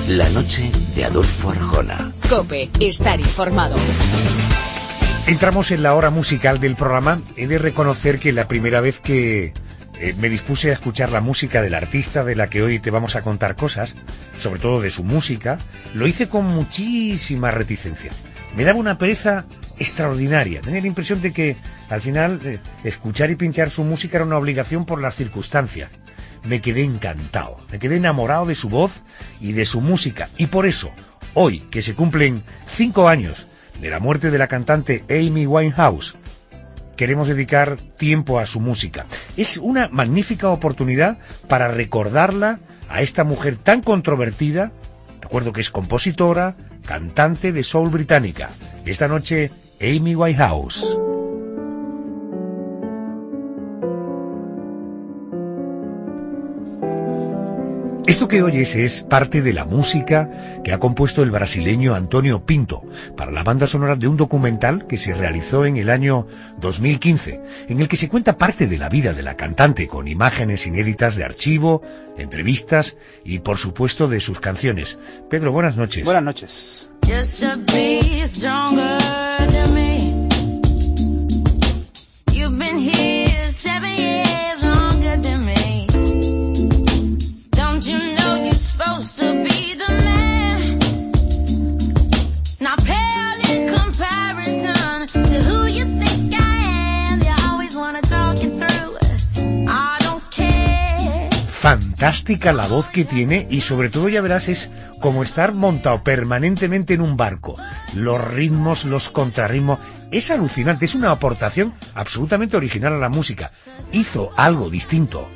La noche de Adolfo Arjona. COPE, estar informado. Entramos en la hora musical del programa. He de reconocer que la primera vez que me dispuse a escuchar la música del artista de la que hoy te vamos a contar cosas, sobre todo de su música, lo hice con muchísima reticencia. Me daba una pereza extraordinaria. Tenía la impresión de que, al final, escuchar y pinchar su música era una obligación por las circunstancias. Me quedé encantado, me quedé enamorado de su voz y de su música. Y por eso, hoy, que se cumplen 5 años de la muerte de la cantante Amy Winehouse, queremos dedicar tiempo a su música. Es una magnífica oportunidad para recordarla a esta mujer tan controvertida. Recuerdo que es compositora, cantante de soul británica. Esta noche, Amy Winehouse. Esto que oyes es parte de la música que ha compuesto el brasileño Antonio Pinto para la banda sonora de un documental que se realizó en el año 2015, en el que se cuenta parte de la vida de la cantante con imágenes inéditas de archivo, entrevistas y, por supuesto, de sus canciones. Pedro, buenas noches. Buenas noches. Fantástica la voz que tiene y sobre todo, ya verás, es como estar montado permanentemente en un barco. Los ritmos, los contrarritmos, es alucinante, es una aportación absolutamente original a la música. Hizo algo distinto.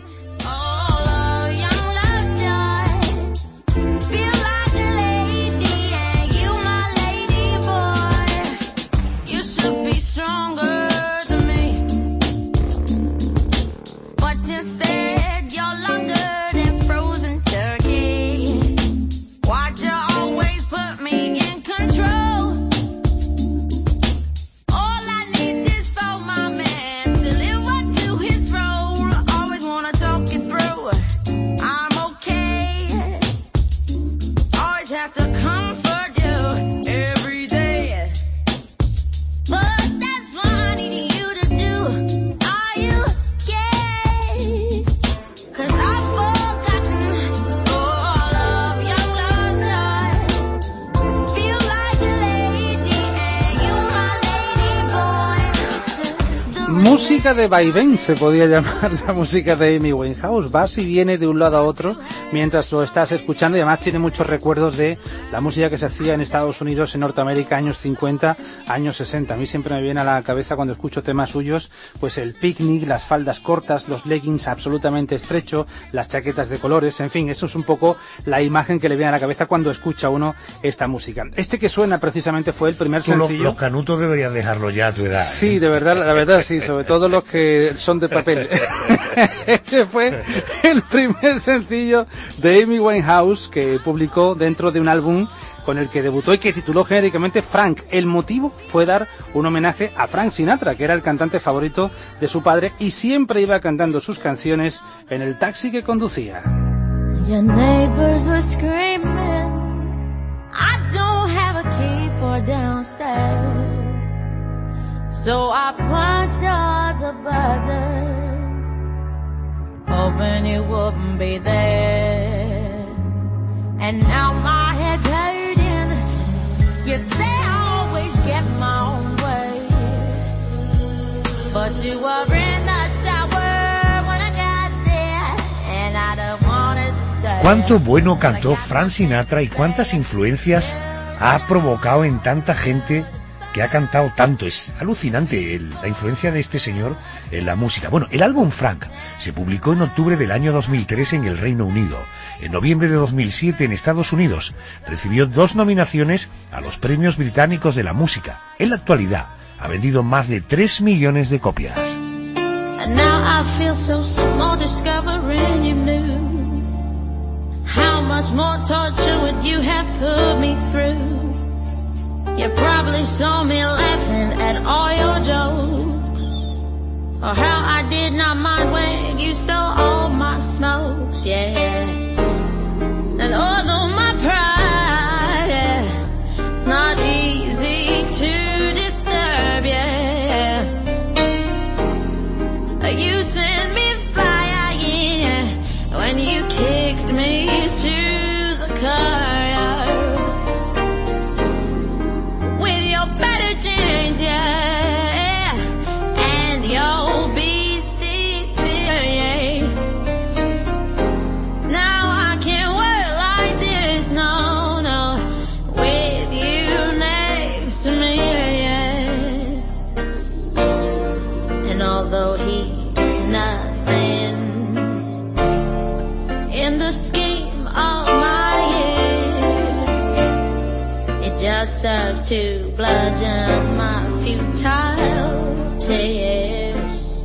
Música de vaivén se podía llamar la música de Amy Winehouse. Va y viene de un lado a otro mientras lo estás escuchando, y además tiene muchos recuerdos de la música que se hacía en Estados Unidos, en Norteamérica, años 50, años 60. A mí siempre me viene a la cabeza cuando escucho temas suyos, pues el picnic, las faldas cortas, los leggings absolutamente estrechos, las chaquetas de colores, en fin, eso es un poco la imagen que le viene a la cabeza cuando escucha uno esta música. Este que suena precisamente fue el primer sencillo. Los canutos deberías dejarlo ya a tu edad. Sí, de verdad, la verdad sí, sobre todo los que son de papel. Este fue el primer sencillo de Amy Winehouse que publicó dentro de un álbum con el que debutó y que tituló genéricamente Frank. El motivo fue dar un homenaje a Frank Sinatra, que era el cantante favorito de su padre y siempre iba cantando sus canciones en el taxi que conducía. Your neighbors were screaming, I don't have a key for downstairs, so I punched all the buzzers, hoping you wouldn't be there. And now my head's hurting. You say I always get my own way, but you were in the shower when I got there, and I don't want it to stay. Cuánto bueno cantó Frank Sinatra y cuántas influencias ha provocado en tanta gente que ha cantado tanto. Es alucinante la influencia de este señor en la música. Bueno, el álbum Frank se publicó en octubre del año 2003 en el Reino Unido. En noviembre de 2007 en Estados Unidos recibió 2 nominaciones a los premios británicos de la música. En la actualidad ha vendido más de 3 millones de copias. And now I feel so small discovering you knew how much more torture would you have put me through. You probably saw me laughing at all your jokes, or how I did not mind when you stole all my smokes, yeah. And although my pride kicked me to the courtyard with your better jeans, yeah, and your beastie tear, yeah. Now I can't work like this, no, no, with you next to me, yeah. And although he's nothing in the scheme of my years, it just serves to bludgeon my futile tears.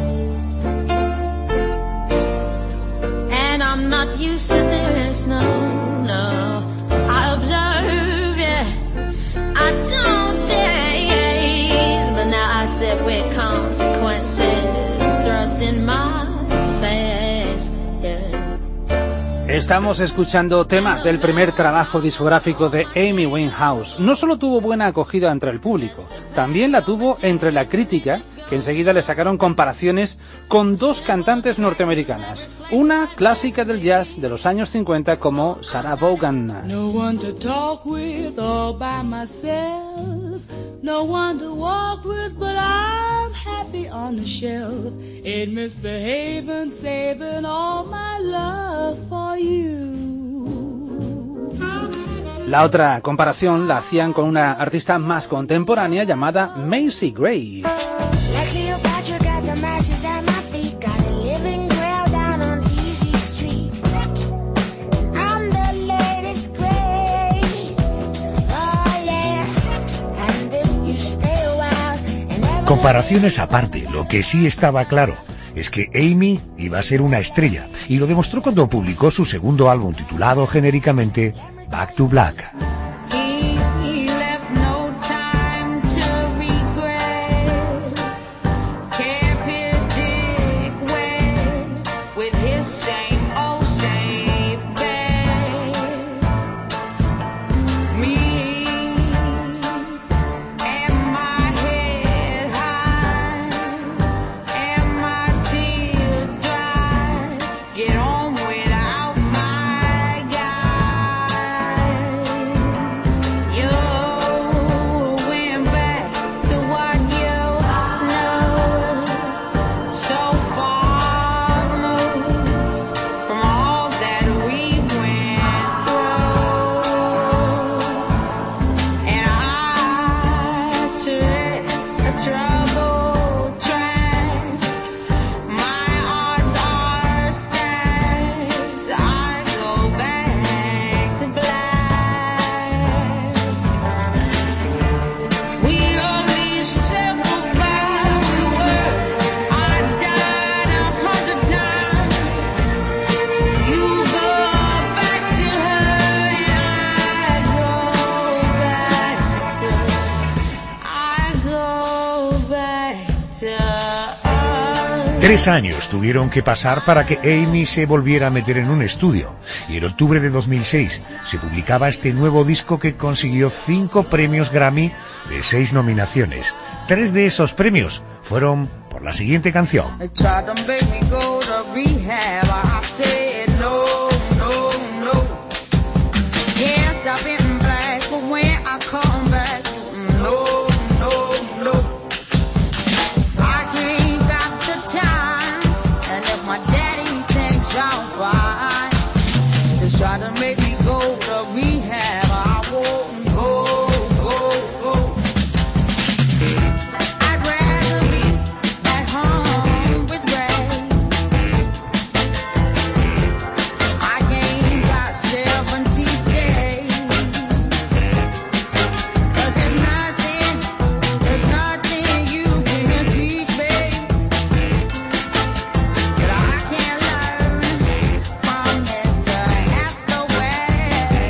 And I'm not used to this, no, no. I observe, yeah, I don't chase, but now I sit with consequences thrust in my face, yeah. Estamos escuchando temas del primer trabajo discográfico de Amy Winehouse. No solo tuvo buena acogida entre el público, también la tuvo entre la crítica, que enseguida le sacaron comparaciones con dos cantantes norteamericanas. Una clásica del jazz de los años 50 como Sarah Vaughan. No one to talk with all by myself. No one to walk with, but I'm happy on the shelf. In misbehaving, saving all my love for you. La otra comparación la hacían con una artista más contemporánea llamada Macy Gray. Like Cleopatra, got the masses at my feet. Got a living grail down on Easy Street. I'm the latest craze. Oh yeah. And if you stay a while and never... Comparaciones aparte, lo que sí estaba claro es que Amy iba a ser una estrella, y lo demostró cuando publicó su segundo álbum titulado genéricamente Back to Black. He left no time to regret. Kept his dick wet with his same old safe bet. Me and my head high and my tears dry. Get on without my guy. You went back to what you know, so far removed from all that we went through. And I took a troubled track. My odds are stacked. I go back to black. We only simple by words. I died 100 times. You go back to her, and I go back to us. 3 años tuvieron que pasar para que Amy se volviera a meter en un estudio, y en octubre de 2006 se publicaba este nuevo disco que consiguió 5 premios Grammy de 6 nominaciones. 3 de esos premios fueron por la siguiente canción. They tried to make me go to rehab. I said no, no, no. Yes, I've been black, but when I come back, no, no, no. I ain't got the time, and if my daddy thinks I'm fine, they try to make me go to rehab. I won't go, go, go. I'd rather be at home with Ray. I ain't got 70 days. 'Cause there's nothing you can teach me that I can't learn from Mr. Hathaway.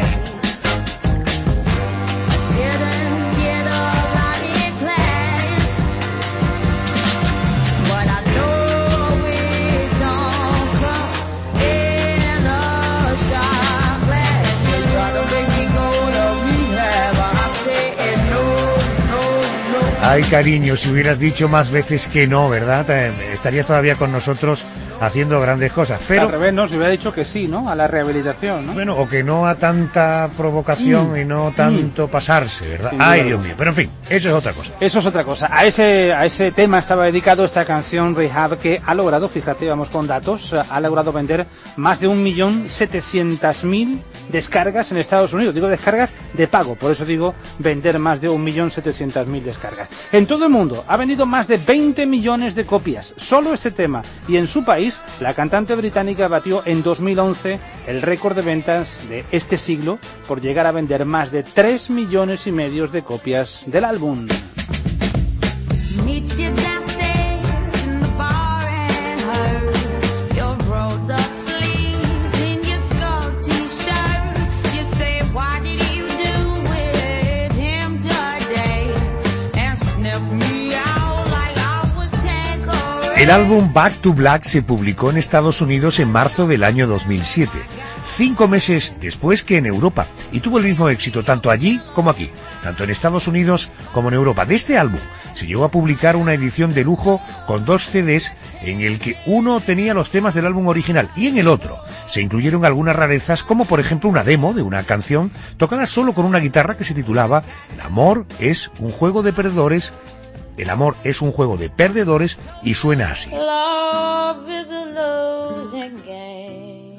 Didn't get a lot in class, but I know it don't come in a shot glass. They try to make me go to rehab. I said no, no, no. Ay, cariño, si hubieras dicho más veces que no, ¿verdad? Estarías todavía con nosotros haciendo grandes cosas. Pero al revés, ¿no? Se hubiera dicho que sí, ¿no? A la rehabilitación, ¿no? bueno, o que no a tanta provocación y no tanto pasarse, ¿verdad? Sí, Ay, claro. Dios mío. Pero en fin, eso es otra cosa. Eso es otra cosa. A ese tema estaba dedicado esta canción Rehab, que ha logrado, fíjate, vamos con datos, ha logrado vender más de 1.700.000 descargas en Estados Unidos. Digo descargas de pago, por eso digo vender más de 1.700.000 descargas. En todo el mundo ha vendido más de 20 millones de copias, solo este tema. Y en su país, la cantante británica batió en 2011 el récord de ventas de este siglo por llegar a vender más de 3,5 millones de copias del álbum. Meet you downstairs in the bar and her. Your rolled up sleeves in your skull t-shirt. You say, what did you do with him today? And sniff me out like I was Tanqueray. El álbum Back to Black se publicó en Estados Unidos en marzo del año 2007, 5 meses después que en Europa, y tuvo el mismo éxito tanto allí como aquí, tanto en Estados Unidos como en Europa. De este álbum se llegó a publicar una edición de lujo con 2 CDs en el que uno tenía los temas del álbum original y en el otro se incluyeron algunas rarezas, como por ejemplo una demo de una canción tocada solo con una guitarra que se titulaba El amor es un juego de perdedores. El amor es un juego de perdedores y suena así. Love is a losing game.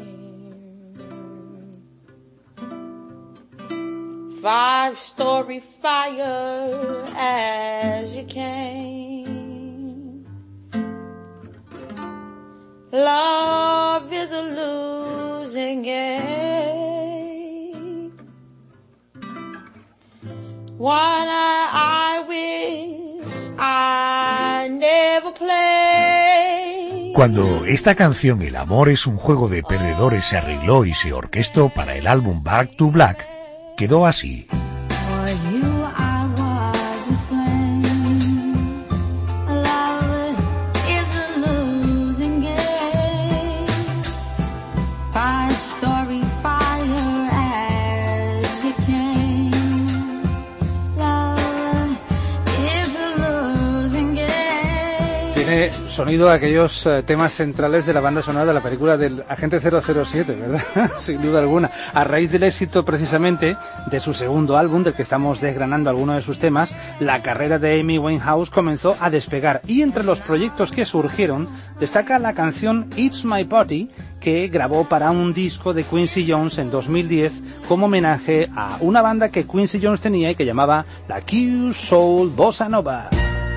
5-story fire as you came. Love is a losing game. One I wish I never played. Cuando esta canción El amor es un juego de perdedores se arregló y se orquestó para el álbum Back to Black, quedó así. For you I was a flame. Love is a losing game. 5-story fire as you came. Love is a losing game. Tiene sonido a aquellos temas centrales de la banda sonora de la película del Agente 007, ¿verdad? Sin duda alguna. A raíz del éxito precisamente de su segundo álbum, del que estamos desgranando algunos de sus temas, la carrera de Amy Winehouse comenzó a despegar, y entre los proyectos que surgieron destaca la canción It's My Party, que grabó para un disco de Quincy Jones en 2010 como homenaje a una banda que Quincy Jones tenía y que llamaba la Q Soul Bossa Nova.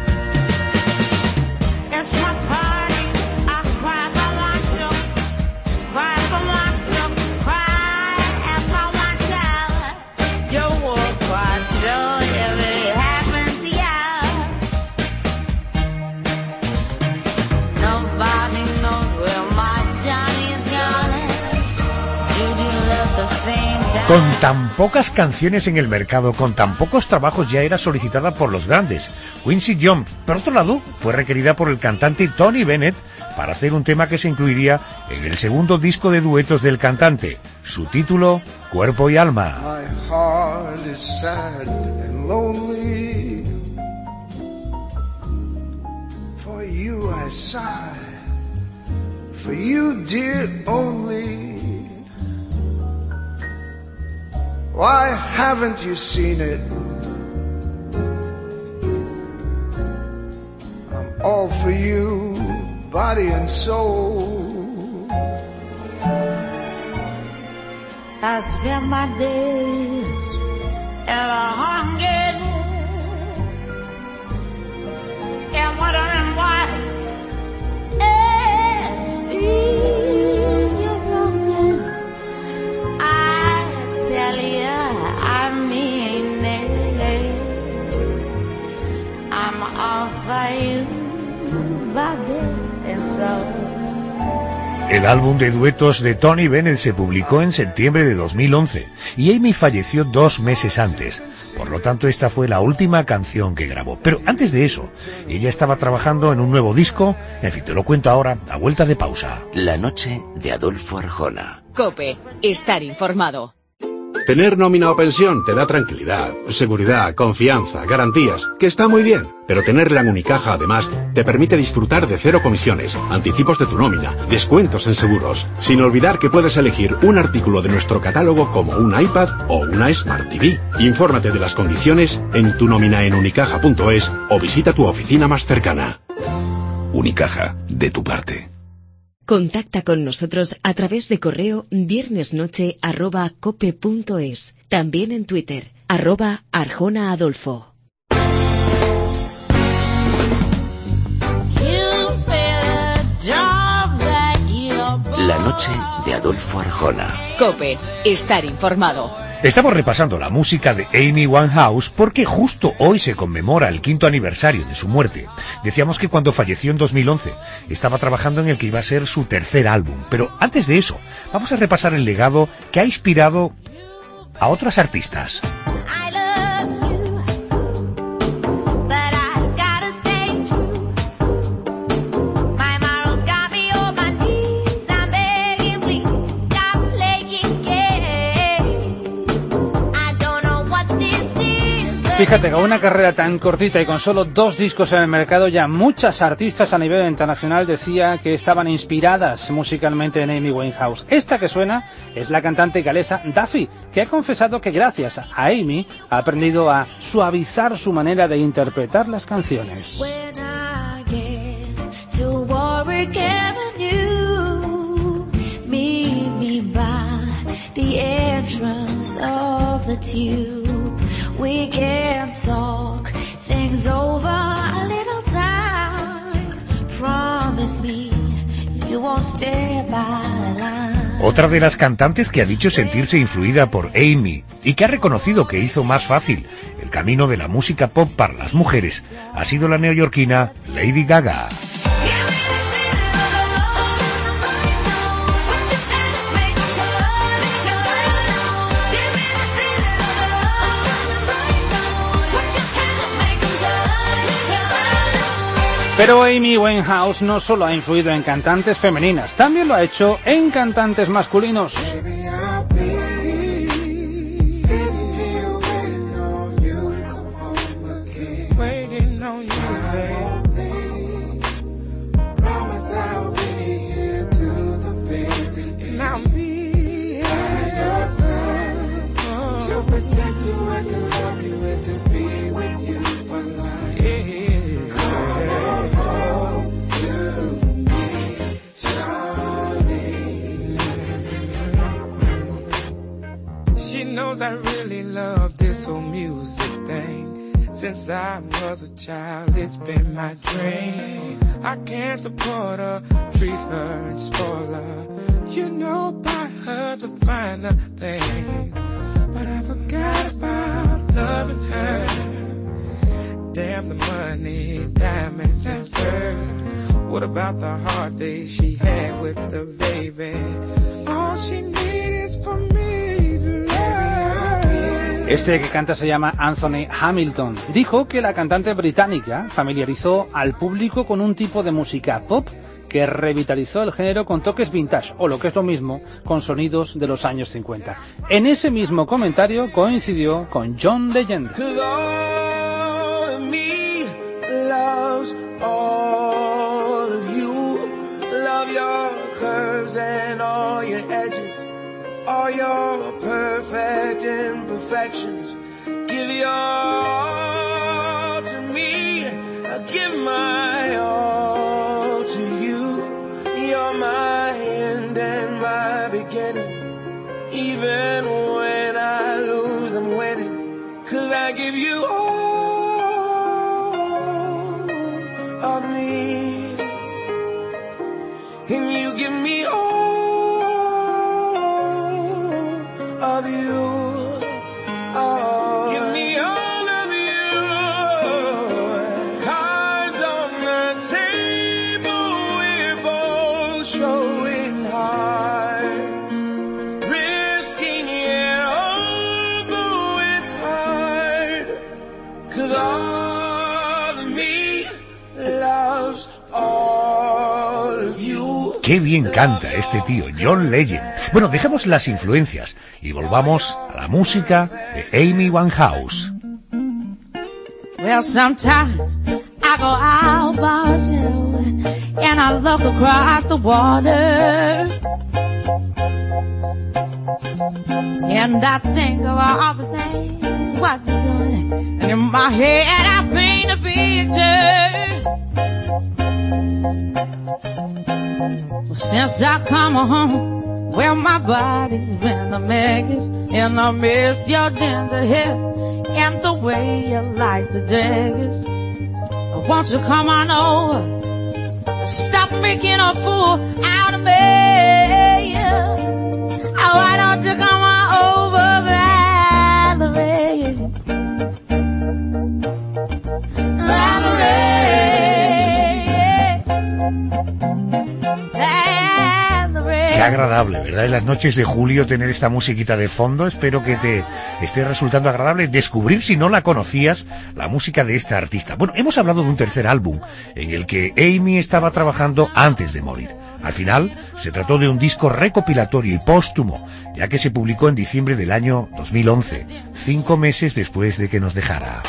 It's my party. I cry if I want to. Cry if I want to. Cry if I want to. You will cry too if it happened to you. Nobody knows where my Johnny's gone. Judy left the same time. Con tan pocas canciones en el mercado, con tan pocos trabajos, ya era solicitada por los grandes. Quincy Jones, por otro lado, fue requerida por el cantante Tony Bennett para hacer un tema que se incluiría en el segundo disco de duetos del cantante. Su título, Cuerpo y Alma. My heart is sad and lonely. For you I sigh. For you, dear, only. Why haven't you seen it? I'm all for you, body and soul. I spend my days in a hunger and wondering why you're wrong. I tell you, I mean it. I'm all for you, body and soul. El álbum de duetos de Tony Bennett se publicó en septiembre de 2011 y Amy falleció 2 meses antes. Por lo tanto, esta fue la última canción que grabó. Pero antes de eso, ella estaba trabajando en un nuevo disco. En fin, te lo cuento ahora, a vuelta de pausa. La noche de Adolfo Arjona. COPE. Estar informado. Tener nómina o pensión te da tranquilidad, seguridad, confianza, garantías, que está muy bien. Pero tenerla en Unicaja, además, te permite disfrutar de 0 comisiones, anticipos de tu nómina, descuentos en seguros. Sin olvidar que puedes elegir un artículo de nuestro catálogo como un iPad o una Smart TV. Infórmate de las condiciones en tu nómina en unicaja.es o visita tu oficina más cercana. Unicaja, de tu parte. Contacta con nosotros a través de correo viernesnoche@cope.es. También en Twitter, @ArjonaAdolfo. La noche de Adolfo Arjona. Cope, estar informado. Estamos repasando la música de Amy Winehouse porque justo hoy se conmemora el 5º aniversario de su muerte. Decíamos que cuando falleció en 2011 estaba trabajando en el que iba a ser su tercer álbum. Pero antes de eso, vamos a repasar el legado que ha inspirado a otras artistas. Fíjate, con una carrera tan cortita y con solo 2 discos en el mercado, ya muchas artistas a nivel internacional decía que estaban inspiradas musicalmente en Amy Winehouse. Esta que suena es la cantante galesa Duffy, que ha confesado que gracias a Amy ha aprendido a suavizar su manera de interpretar las canciones. We can talk things over a little time. Promise me you won't stay by the line. Otra de las cantantes que ha dicho sentirse influida por Amy y que ha reconocido que hizo más fácil el camino de la música pop para las mujeres ha sido la neoyorquina Lady Gaga. Pero Amy Winehouse no solo ha influido en cantantes femeninas, también lo ha hecho en cantantes masculinos. I really love this old music thing. Since I was a child, it's been my dream. I can't support her, treat her and spoil her. You know, buy her the finer things. But I forgot about loving her. Damn the money, diamonds and furs. What about the hard days she had with the baby? All she needs is for me to love. Este que canta se llama Anthony Hamilton. Dijo que la cantante británica familiarizó al público con un tipo de música pop que revitalizó el género con toques vintage, o lo que es lo mismo, con sonidos de los años 50. En ese mismo comentario coincidió con John Legend. All your perfect imperfections. Give your all to me. I'll give my all to you. You're my end and my beginning. Even when I lose, I'm winning. 'Cause I give you all of me. And you give me all of you, oh. Give me all of you. Cards on the table, we're both showing hearts, risking it although it's hard. 'Cause all of me loves all of you. qué bien canta este tío, John Legend. Bueno, dejemos las influencias y volvamos a la música de Amy Winehouse. Well, sometimes I go out by myself and I look across the water and I think of all the things what you're doing, and in my head I paint a picture. Well, since I come home, well, my body's been a mess, and I miss your ginger hair and the way you like the daggers. Won't you come on over? Stop making a fool out of me. Oh, why don't you come on over, Valerie? Qué agradable, ¿verdad? En las noches de julio tener esta musiquita de fondo. Espero que te esté resultando agradable descubrir, si no la conocías, la música de esta artista. Bueno, hemos hablado de un tercer álbum en el que Amy estaba trabajando antes de morir. Al final, se trató de un disco recopilatorio y póstumo, ya que se publicó en diciembre del año 2011, 5 meses después de que nos dejara.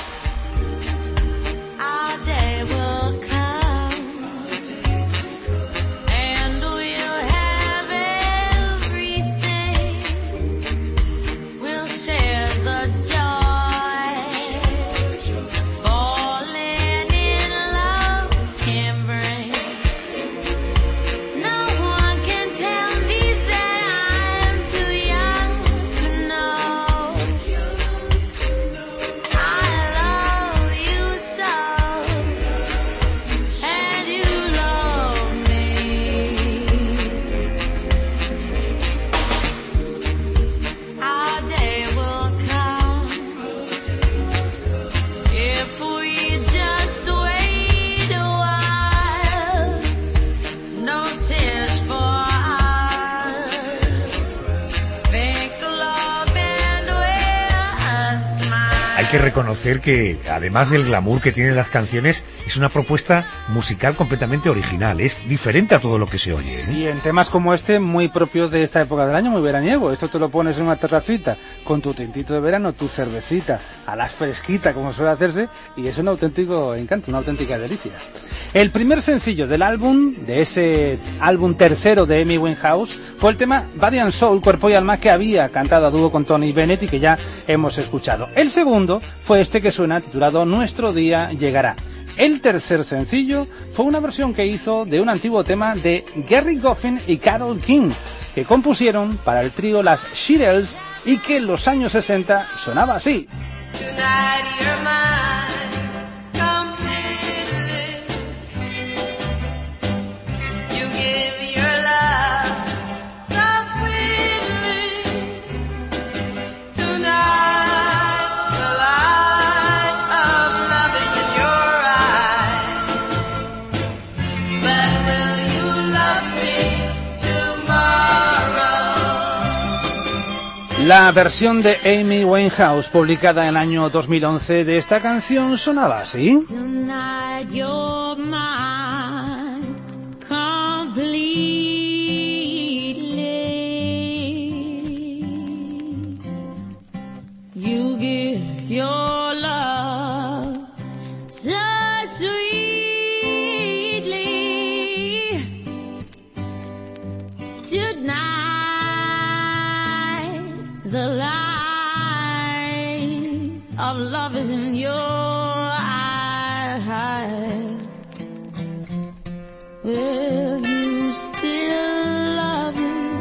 Hay que reconocer que, además del glamour que tienen las canciones, es una propuesta musical completamente original, es diferente a todo lo que se oye, ¿eh? Y en temas como este, muy propio de esta época del año, muy veraniego. Esto te lo pones en una terracita, con tu tintito de verano, tu cervecita, a las fresquita, como suele hacerse, y es un auténtico encanto, una auténtica delicia. El primer sencillo del álbum, de ese álbum tercero de Amy Winehouse, fue el tema Body and Soul, Cuerpo y Alma, que había cantado a dúo con Tony Bennett y que ya hemos escuchado. El segundo fue este que suena, titulado Nuestro Día Llegará. El tercer sencillo fue una versión que hizo de un antiguo tema de Gerry Goffin y Carole King, que compusieron para el trío Las Shirelles y que en los años 60 sonaba así. La versión de Amy Winehouse, publicada en el año 2011, de esta canción sonaba así. Tonight you're mine completely. You give your love so sweetly. Tonight the light of love is in your eyes. Will you still love me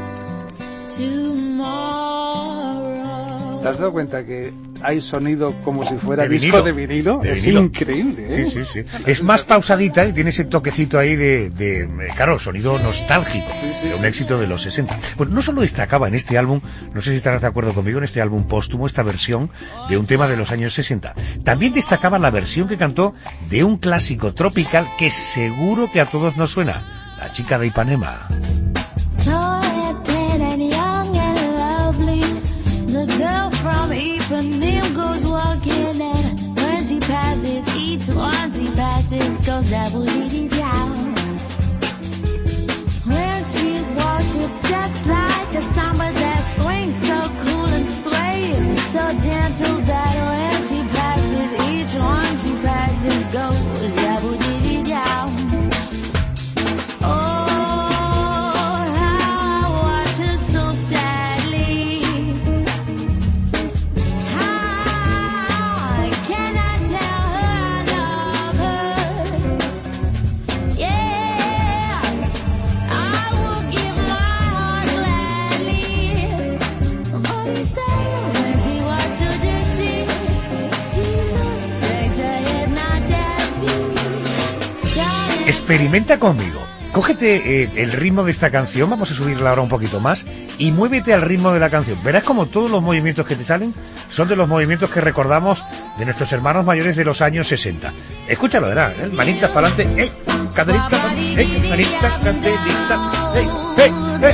tomorrow? ¿Te has dado cuenta que hay sonido como si fuera disco de vinilo? Es increíble, ¿eh? Sí, sí, sí. Es más pausadita y tiene ese toquecito ahí claro, sonido nostálgico, de un éxito de los 60. Pues no solo destacaba en este álbum, no sé si estarás de acuerdo conmigo, en este álbum póstumo, esta versión de un tema de los años 60. También destacaba la versión que cantó de un clásico tropical que seguro que a todos nos suena, La Chica de Ipanema. From Ipanema goes walking, and when she passes, each one she passes goes that woody down. When Experimenta conmigo. Cógete el ritmo de esta canción, vamos a subirla ahora un poquito más, y muévete al ritmo de la canción. Verás como todos los movimientos que te salen son de los movimientos que recordamos de nuestros hermanos mayores de los años 60. Escúchalo, verás, manitas para adelante, ¡ey! Caderita, ¡ey! Manita, caderita, ¡ey! ¡Ey! ¡Ey!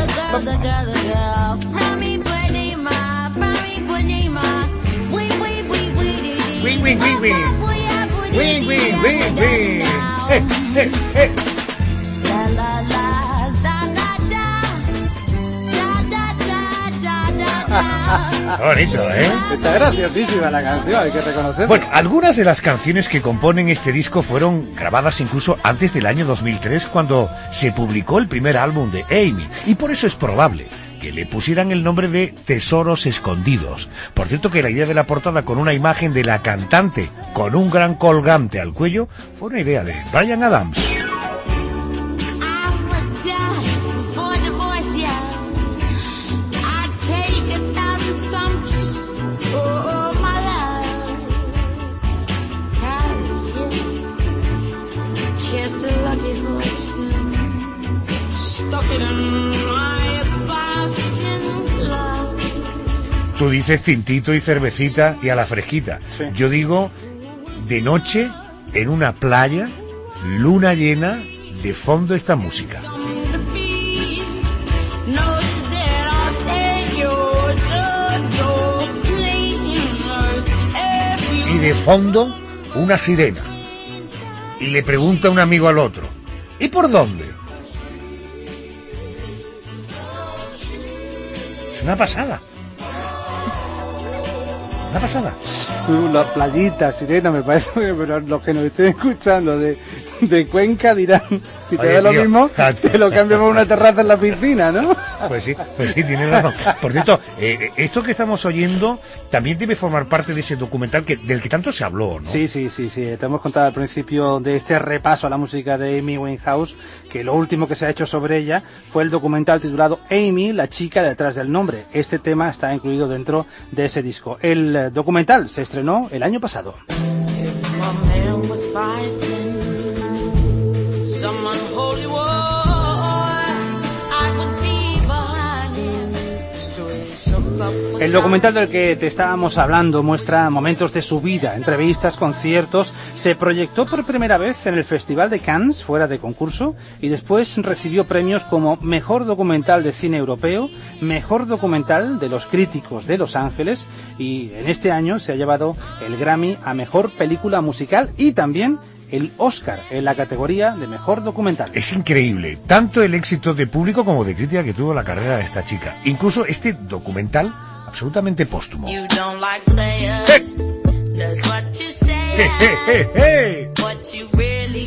¡Win, win, win, win! ¡Win, win, win, win! ¡Ey! ¡Ey! ¡Ey! Bonito, ¿eh? Está graciosísima la canción, hay que reconocerlo. Bueno, algunas de las canciones que componen este disco fueron grabadas incluso antes del año 2003, cuando se publicó el primer álbum de Amy, y por eso es probable que le pusieran el nombre de Tesoros Escondidos. Por cierto que la idea de la portada con una imagen de la cantante con un gran colgante al cuello fue una idea de Bryan Adams. Tú dices tintito y cervecita y a la fresquita. Sí. Yo digo de noche en una playa, luna llena, de fondo esta música. Y de fondo una sirena. Y le pregunta un amigo al otro: ¿y por dónde? Es una pasada. Una pasada. La playita, sirena, me parece, pero los que nos estén escuchando de Cuenca dirán, si te da lo mismo, te lo cambiamos a una terraza en la piscina, ¿no? Pues sí, tienes razón. Por cierto, esto que estamos oyendo también debe formar parte de ese documental del que tanto se habló, ¿no? Sí. Te hemos contado al principio de este repaso a la música de Amy Winehouse que lo último que se ha hecho sobre ella fue el documental titulado Amy, la chica detrás del nombre. Este tema está incluido dentro de ese disco. El documental se estrenó el año pasado. El documental del que te estábamos hablando muestra momentos de su vida, entrevistas, conciertos. Se proyectó por primera vez en el Festival de Cannes, fuera de concurso, y después recibió premios como Mejor Documental de Cine Europeo, Mejor Documental de los Críticos de Los Ángeles, y en este año se ha llevado el Grammy a Mejor Película Musical y también el Oscar en la categoría de Mejor Documental. Es increíble, tanto el éxito de público como de crítica que tuvo la carrera de esta chica. Incluso este documental absolutamente póstumo. Hey. Hey, hey, hey, hey. What you really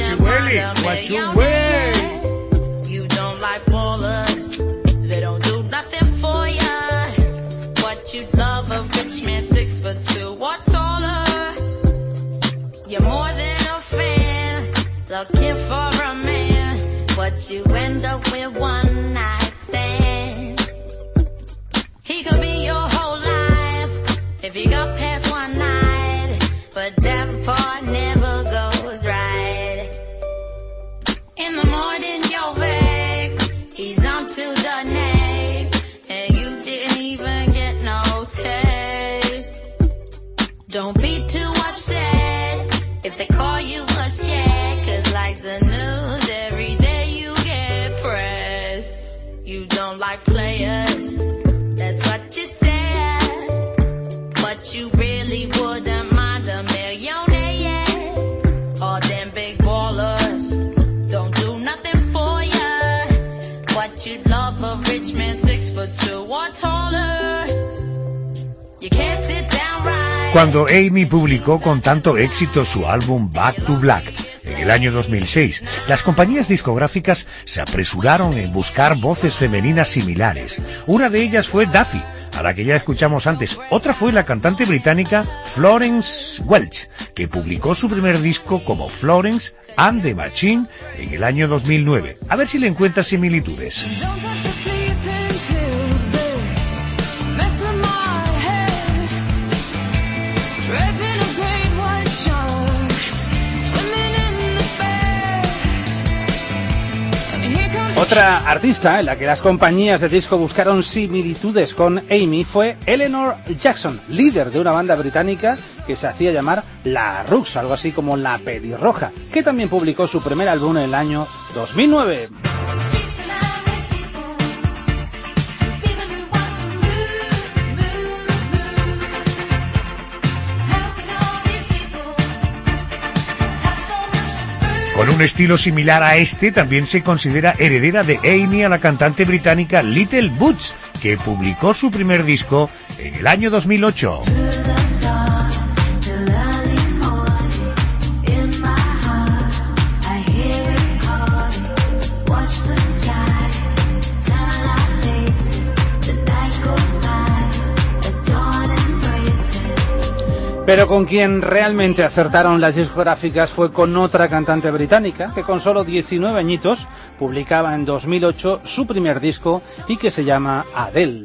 You don't like ballers, they don't do nothing for ya. What you love a rich man 6'2" or taller. You're more than looking for a man, but you end up with one night stand. He could be your whole life if you got past one night, but that part never goes right. In the morning you're vexed, he's on to the next, and you didn't even get no text. Don't be too upset if they call you a scared, 'cause like the news, every day you get pressed. You don't like players, that's what you said, but you really wouldn't mind a millionaire. All them big ballers don't do nothing for ya, but you'd love a rich man 6'2" or taller. You can't sit down right. Cuando Amy publicó con tanto éxito su álbum Back to Black en el año 2006, las compañías discográficas se apresuraron en buscar voces femeninas similares. Una de ellas fue Duffy, a la que ya escuchamos antes. Otra fue la cantante británica Florence Welch, que publicó su primer disco como Florence and the Machine en el año 2009. A ver si le encuentras similitudes. Otra artista en la que las compañías de disco buscaron similitudes con Amy fue Eleanor Jackson, líder de una banda británica que se hacía llamar La Rux, algo así como La Pelirroja, que también publicó su primer álbum en el año 2009. Con un estilo similar a este, también se considera heredera de Amy a la cantante británica Little Boots, que publicó su primer disco en el año 2008. Pero con quien realmente acertaron las discográficas fue con otra cantante británica que con solo 19 añitos publicaba en 2008 su primer disco y que se llama Adele.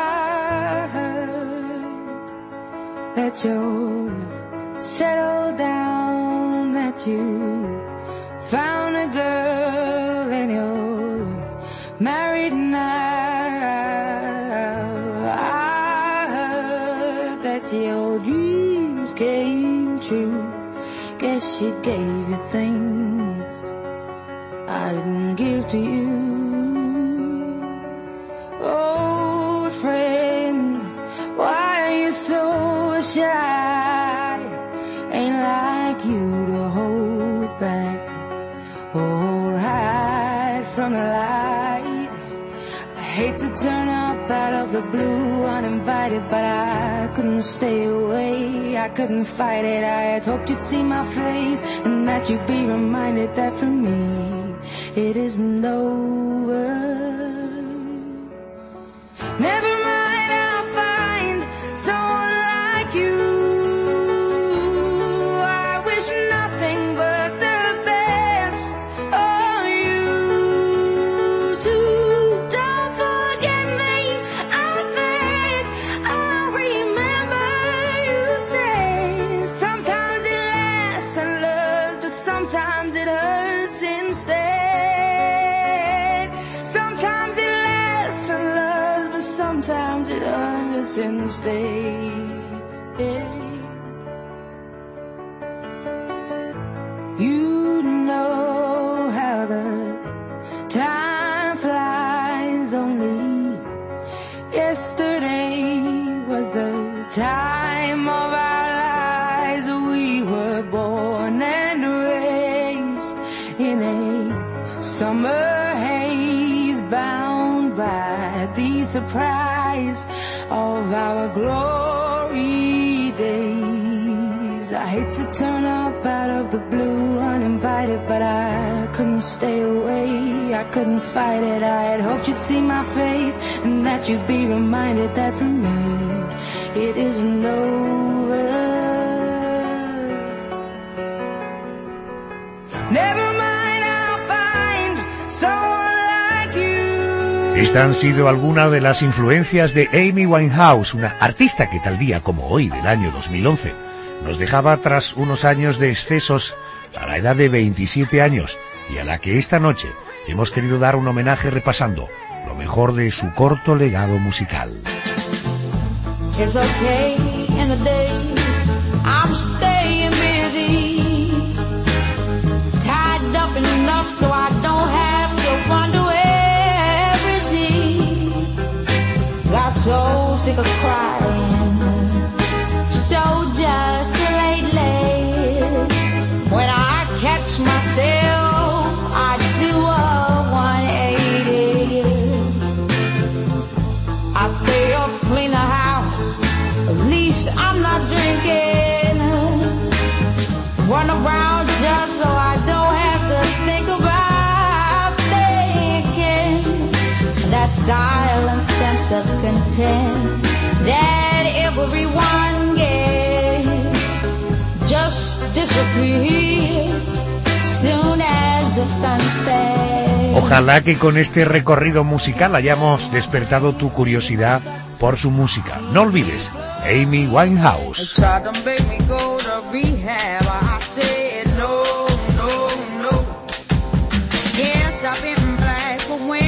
Came true. Guess she gave you things I didn't give to you. Old friend, why are you so shy? Ain't like you to hold back or hide from the light. I hate to turn up out of the blue uninvited, but I couldn't stay away, I couldn't fight it. I had hoped you'd see my face and that you'd be reminded that for me it isn't over. Never mind, I'll find someone like you. I wish nothing but the best of you too. Don't forget me, I think I remember you say sometimes it lasts and loves, but sometimes it hurts instead. Sometimes it lasts and loves, but sometimes it hurts instead. You know how the time flies. Only yesterday was the time of our lives. We were born and raised in a summer haze, bound by the surprise of our glory days. I hate to turn up out of the blue uninvited, but I couldn't stay away, I couldn't fight it. I had hoped you'd see my face and that you'd be reminded that for me it isn't over. Never mind, I'll find someone like you. Estas han sido algunas de las influencias de Amy Winehouse, una artista que tal día como hoy del año 2011 nos dejaba tras unos años de excesos a la edad de 27 años y a la que esta noche hemos querido dar un homenaje repasando lo mejor de su corto legado musical. It's okay in the day, I'm staying busy, tied up enough so I don't have to wonder where is he. Got so sick of crying, so just lately, when I catch myself, I do a 180. I stay up, clean the house, at least I'm not drinking. Run around just so I don't have to think about thinking. That silent sense of content that everyone gets just disappears soon as the sun sets. Ojalá que con este recorrido musical hayamos despertado tu curiosidad por su música. No olvides, Amy Winehouse. Tried to make me go to rehab. I said no, no, no. Yes, I've been black, but when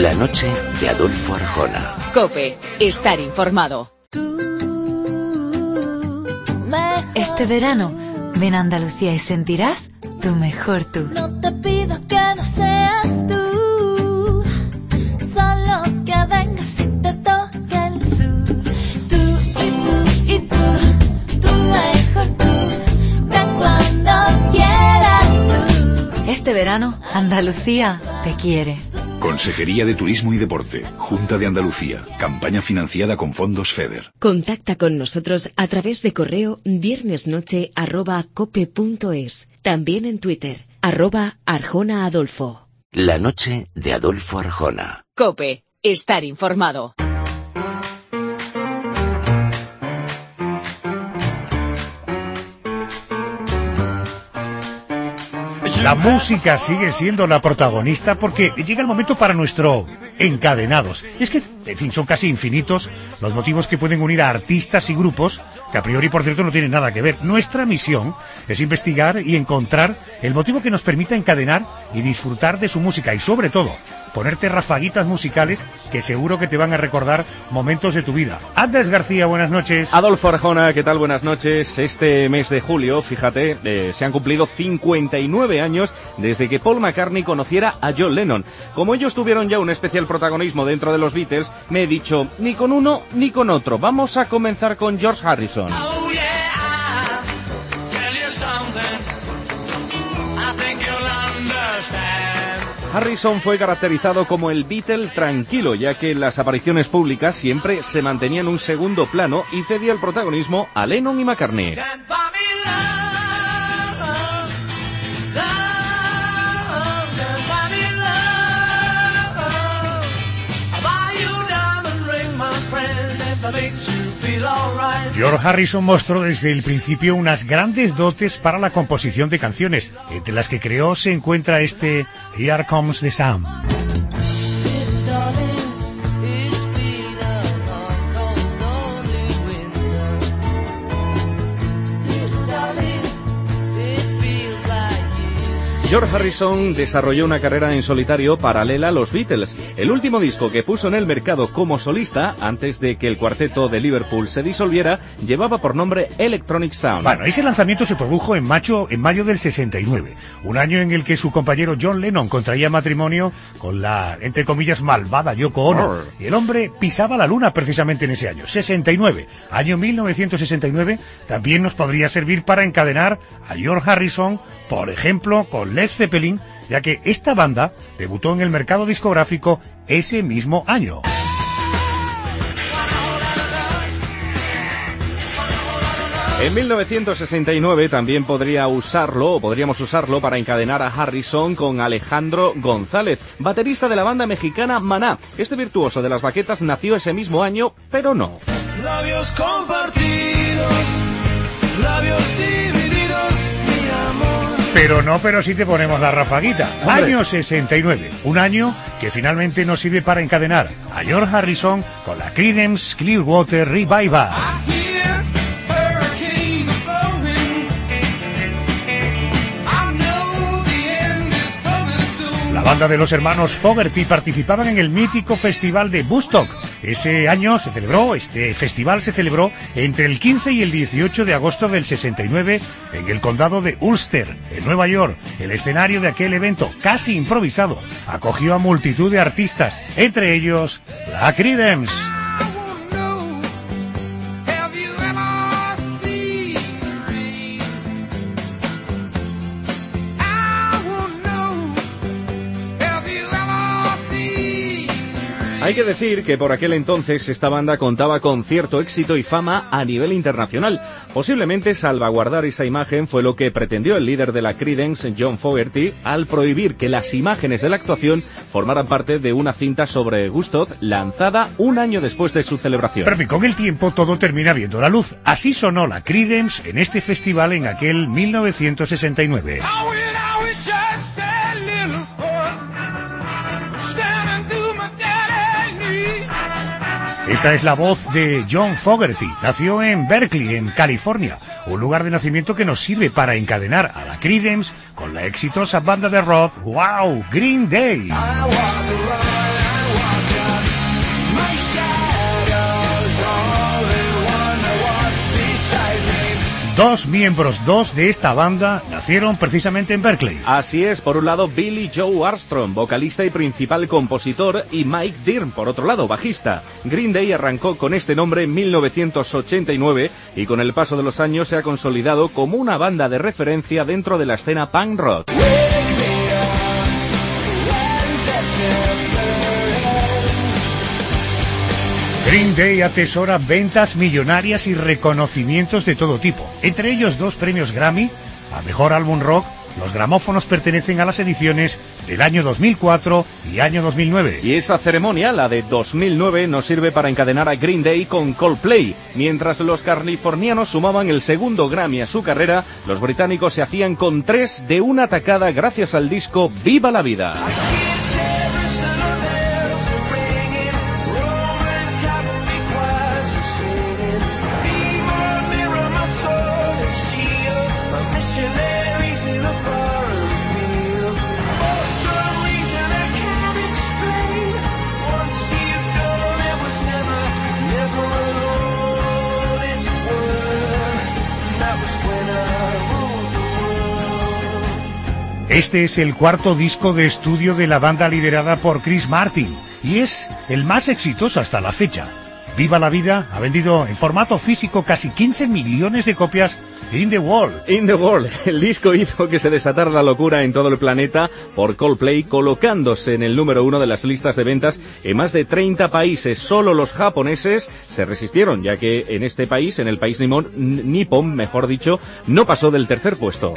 La noche de Adolfo Arjona. COPE. Estar informado. Este verano, ven a Andalucía y sentirás tu mejor tú. No te pido que no seas tú, solo que vengas y te toque el sur. Tú y tu mejor tú, ven cuando quieras tú. Este verano, Andalucía te quiere. Consejería de Turismo y Deporte, Junta de Andalucía, campaña financiada con fondos FEDER. Contacta con nosotros a través de correo viernesnoche@cope.es. También en Twitter, @ArjonaAdolfo. La noche de Adolfo Arjona. COPE. Estar informado. La música sigue siendo la protagonista porque llega el momento para nuestro Encadenados. Y es que, en fin, son casi infinitos los motivos que pueden unir a artistas y grupos, que a priori, por cierto, no tienen nada que ver. Nuestra misión es investigar y encontrar el motivo que nos permita encadenar y disfrutar de su música y, sobre todo, ponerte rafaguitas musicales que seguro que te van a recordar momentos de tu vida. Andrés García, buenas noches. Adolfo Arjona, ¿qué tal? Buenas noches. Este mes de julio, fíjate, se han cumplido 59 años desde que Paul McCartney conociera a John Lennon. Como ellos tuvieron ya un especial protagonismo dentro de los Beatles, me he dicho, ni con uno ni con otro. Vamos a comenzar con George Harrison. Harrison fue caracterizado como el Beatle tranquilo, ya que en las apariciones públicas siempre se mantenía en un segundo plano y cedía el protagonismo a Lennon y McCartney. George Harrison mostró desde el principio unas grandes dotes para la composición de canciones. Entre las que creó se encuentra este Here Comes the Sun. George Harrison desarrolló una carrera en solitario paralela a los Beatles. El último disco que puso en el mercado como solista, antes de que el cuarteto de Liverpool se disolviera, llevaba por nombre Electronic Sound. Bueno, ese lanzamiento se produjo en mayo del 69, un año en el que su compañero John Lennon contraía matrimonio con la, entre comillas, malvada Yoko Ono. Y el hombre pisaba la luna precisamente en ese año, 69. Año 1969 también nos podría servir para encadenar a George Harrison, por ejemplo, con Led Zeppelin, ya que esta banda debutó en el mercado discográfico ese mismo año. En 1969 también podríamos usarlo para encadenar a Harrison con Alejandro González, baterista de la banda mexicana Maná. Este virtuoso de las baquetas nació ese mismo año, pero no. Labios compartidos, labios divididos, mi amor. Pero sí te ponemos la rafaguita. ¡Hombre! Año 69, un año que finalmente nos sirve para encadenar a George Harrison con la Creedence Clearwater Revival. La banda de los hermanos Fogerty participaban en el mítico festival de Woodstock. Ese año este festival se celebró entre el 15 y el 18 de agosto del 69 en el condado de Ulster, en Nueva York. El escenario de aquel evento, casi improvisado, acogió a multitud de artistas, entre ellos la Creedence. Hay que decir que por aquel entonces esta banda contaba con cierto éxito y fama a nivel internacional. Posiblemente salvaguardar esa imagen fue lo que pretendió el líder de la Creedence, John Fogerty, al prohibir que las imágenes de la actuación formaran parte de una cinta sobre Woodstock lanzada un año después de su celebración. Pero con el tiempo todo termina viendo la luz. Así sonó la Creedence en este festival en aquel 1969. Esta es la voz de John Fogerty. Nació en Berkeley, en California, un lugar de nacimiento que nos sirve para encadenar a la Creedence con la exitosa banda de rock, ¡wow!, Green Day. Dos de esta banda nacieron precisamente en Berkeley. Así es, por un lado Billy Joe Armstrong, vocalista y principal compositor, y Mike Dirnt, por otro lado, bajista. Green Day arrancó con este nombre en 1989 y con el paso de los años se ha consolidado como una banda de referencia dentro de la escena punk rock. Green Day atesora ventas millonarias y reconocimientos de todo tipo, entre ellos 2 premios Grammy a Mejor Álbum Rock. Los gramófonos pertenecen a las ediciones del año 2004 y año 2009. Y esa ceremonia, la de 2009, nos sirve para encadenar a Green Day con Coldplay. Mientras los californianos sumaban el segundo Grammy a su carrera, los británicos se hacían con 3 de una tacada gracias al disco Viva la Vida. Este es el 4º disco de estudio de la banda liderada por Chris Martin y es el más exitoso hasta la fecha. Viva la Vida ha vendido en formato físico casi 15 millones de copias in the world. El disco hizo que se desatara la locura en todo el planeta por Coldplay, colocándose en el número 1 de las listas de ventas en más de 30 países. Solo los japoneses se resistieron, ya que en este país, en el país nipón, mejor dicho, no pasó del tercer puesto.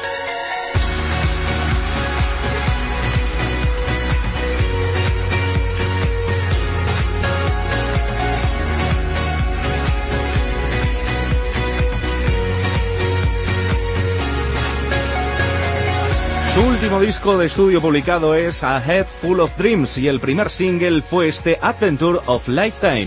Su último disco de estudio publicado es A Head Full of Dreams y el primer single fue este Adventure of Lifetime.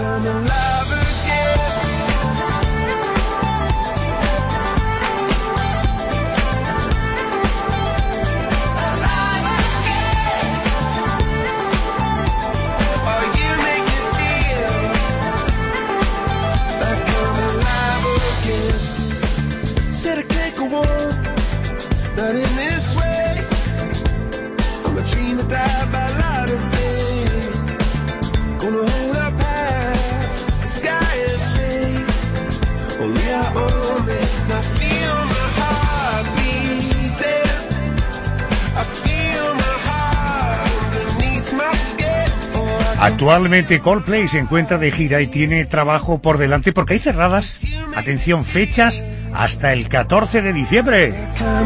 Actualmente Coldplay se encuentra de gira y tiene trabajo por delante porque hay cerradas, atención, fechas hasta el 14 de diciembre.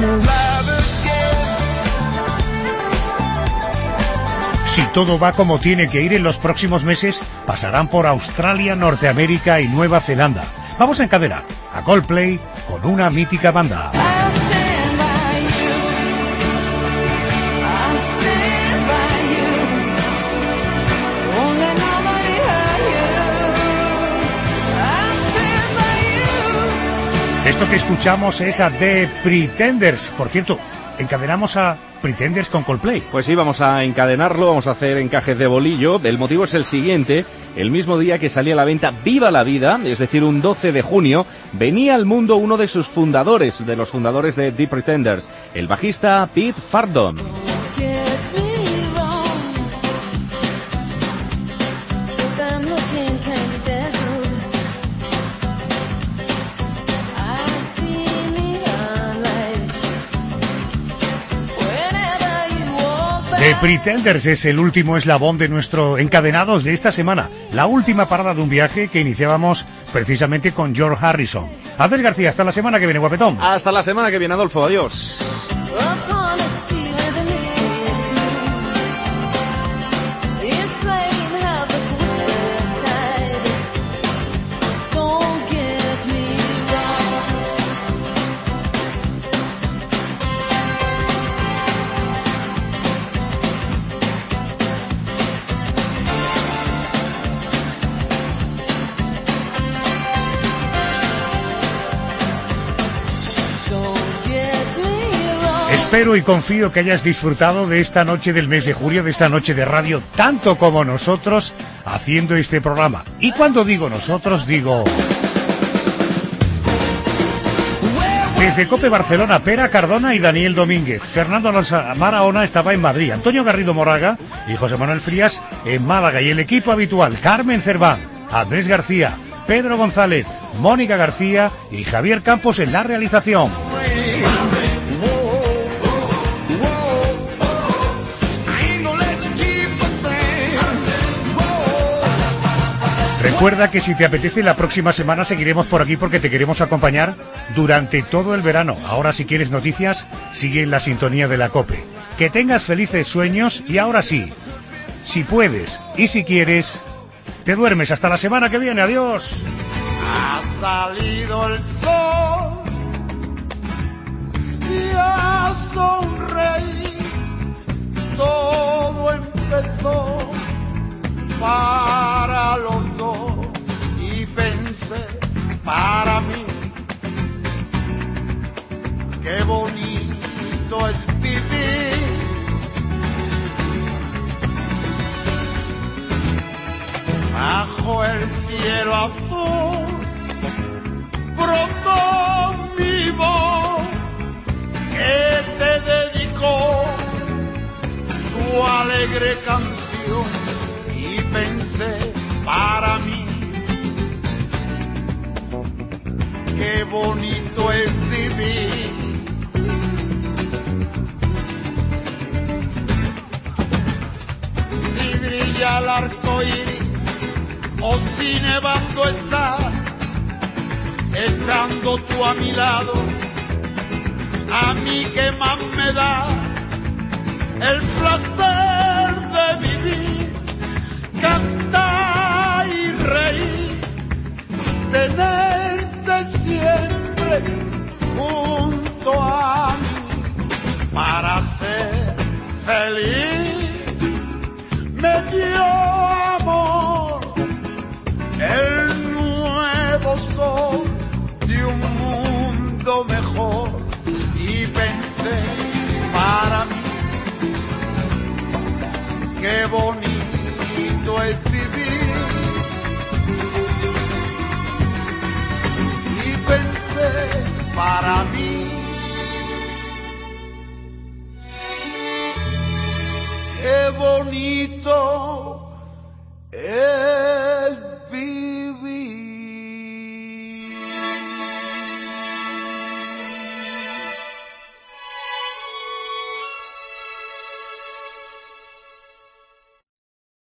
Si todo va como tiene que ir, en los próximos meses pasarán por Australia, Norteamérica y Nueva Zelanda. Vamos a encadenar a Coldplay con una mítica banda. Esto que escuchamos es a The Pretenders. Por cierto, encadenamos a Pretenders con Coldplay. Pues sí, vamos a encadenarlo, vamos a hacer encajes de bolillo. El motivo es el siguiente: el mismo día que salía a la venta Viva la Vida, es decir, un 12 de junio, venía al mundo uno de sus fundadores, de los fundadores de The Pretenders, el bajista Pete Fardon. The Pretenders es el último eslabón de nuestro encadenados de esta semana, la última parada de un viaje que iniciábamos precisamente con George Harrison. Andrés García, hasta la semana que viene, guapetón. Hasta la semana que viene, Adolfo, adiós. Espero y confío que hayas disfrutado de esta noche del mes de julio, de esta noche de radio, tanto como nosotros haciendo este programa. Y cuando digo nosotros, digo... Desde COPE Barcelona, Pera Cardona y Daniel Domínguez. Fernando Marahona estaba en Madrid, Antonio Garrido Moraga y José Manuel Frías en Málaga. Y el equipo habitual, Carmen Cerván, Andrés García, Pedro González, Mónica García y Javier Campos en la realización. Recuerda que si te apetece, la próxima semana seguiremos por aquí porque te queremos acompañar durante todo el verano. Ahora, si quieres noticias, sigue en la sintonía de la COPE. Que tengas felices sueños y ahora sí, si puedes y si quieres, te duermes. Hasta la semana que viene. Adiós. Ha salido el sol y a sonreír. Todo empezó para los dos y pensé para mí qué bonito es vivir. Bajo el cielo azul brotó mi voz que te dedicó su alegre canción. Pensé para mí qué bonito es vivir. Si brilla el arco iris o si nevando está, estando tú a mi lado, a mí que más me da el placer de vivir. Cantar y reír, tenerte siempre